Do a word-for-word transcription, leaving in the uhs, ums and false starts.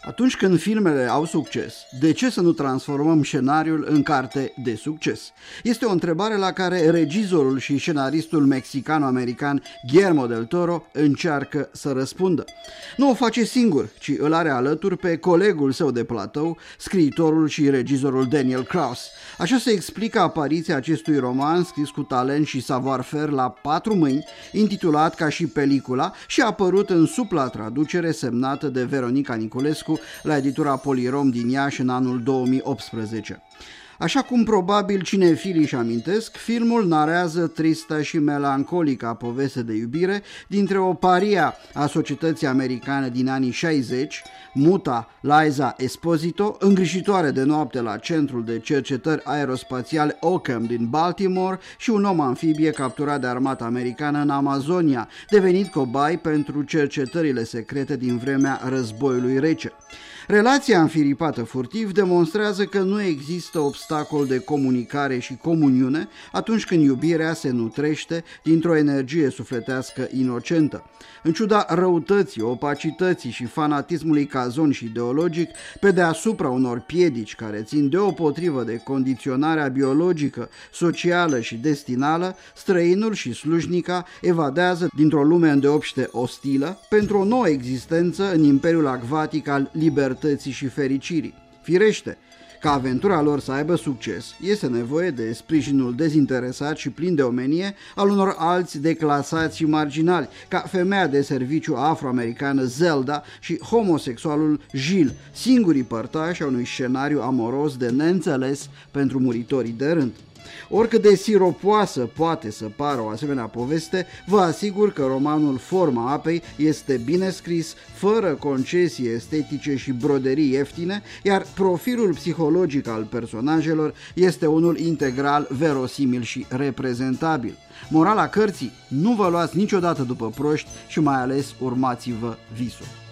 Atunci când filmele au succes, de ce să nu transformăm scenariul în carte de succes? Este o întrebare la care regizorul și scenaristul mexicano-american Guillermo del Toro încearcă să răspundă. Nu o face singur, ci îl are alături pe colegul său de platou, scriitorul și regizorul Daniel Kraus. Așa se explică apariția acestui roman scris cu talent și savoir-faire la patru mâini, intitulat ca și pelicula și apărut în supla traducere semnată de Veronica Niculescu la editura Polirom din Iași în anul două mii optsprezece. Așa cum probabil cinefilii își amintesc, filmul narează trista și melancolica poveste de iubire dintre o paria a societății americane din anii șaizeci, muta Liza Esposito, îngrijitoare de noapte la Centrul de Cercetări Aerospațiale Ockham din Baltimore, și un om amfibie capturat de armata americană în Amazonia, devenit cobai pentru cercetările secrete din vremea războiului rece. Relația înfiripată furtiv demonstrează că nu există obstacol de comunicare și comuniune atunci când iubirea se nutrește dintr-o energie sufletească inocentă. În ciuda răutății, opacității și fanatismului cazon și ideologic, pe deasupra unor piedici care țin deopotrivă de condiționarea biologică, socială și destinală, străinul și slujnica evadează dintr-o lume îndeopște ostilă pentru o nouă existență în imperiul acvatic al libertății și fericirii. Firește, ca aventura lor să aibă succes, este nevoie de sprijinul dezinteresat și plin de omenie al unor alți declasați și marginali, ca femeia de serviciu afroamericană Zelda și homosexualul Gilles, singurii părtași a unui scenariu amoros de neînțeles pentru muritorii de rând. Oricât de siropoasă poate să pară o asemenea poveste, vă asigur că romanul Forma apei este bine scris, fără concesii estetice și broderii ieftine, iar profilul psihologic al personajelor este unul integral, verosimil și reprezentabil. Morala cărții: nu vă luați niciodată după proști și mai ales urmați-vă visul.